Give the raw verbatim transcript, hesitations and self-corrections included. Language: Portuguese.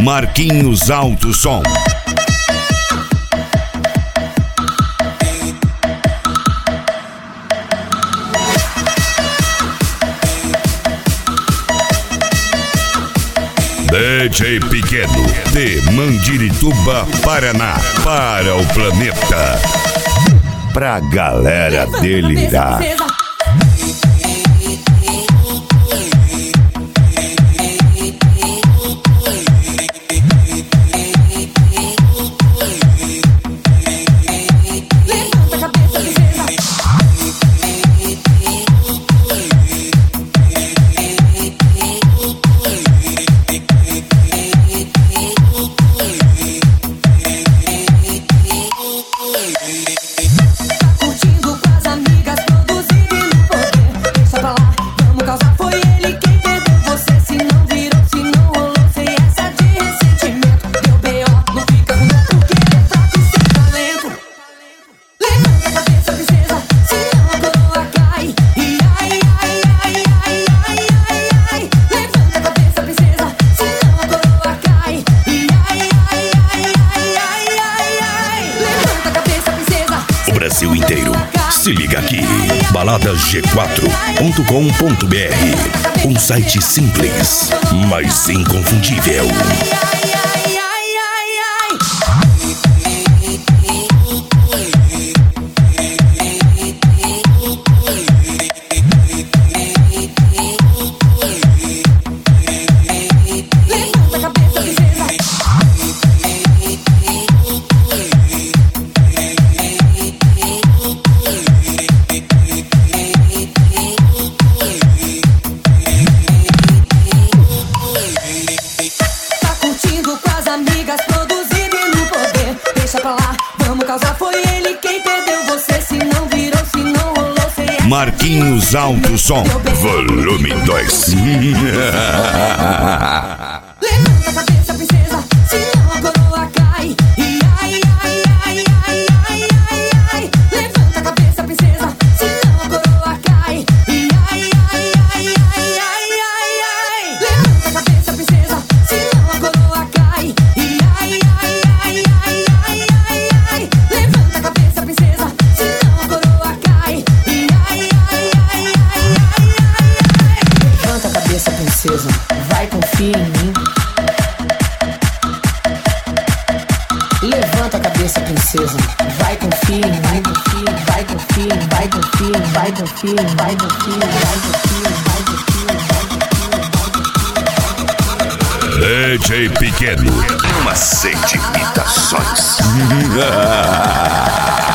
Marquinhos Alto Som. D J Pequeno, de Mandirituba, Paraná, para o planeta. Pra galera delirar. Brasil inteiro, se liga aqui, balada g quatro ponto com ponto br, um site simples, mas inconfundível. Marquinhos Alto Som, volume dois. Levanta a cabeça, princesa, senão a coroa cai. Ai, ai, ai, ai, ai, ai, ai. Levanta a cabeça, princesa, senão a coroa cai. Ai, ai, ai, ai, ai, ai, ai. Levanta a cabeça, princesa, senão a coroa cai. Ai, ai, ai, ai, ai, ai, ai. Levanta a cabeça, princesa, senão a coroa cai. Ai, ai, ai, ai, ai, ai. Levanta a cabeça, princesa, vai, confia em mim. Levanta a cabeça, princesa, vai, confia em mim. Vai, confia, vai, confia, vai, confia, vai, confia, vai, confia, vai, confia, vai, confia. D J Pequeno, Macete Imitações.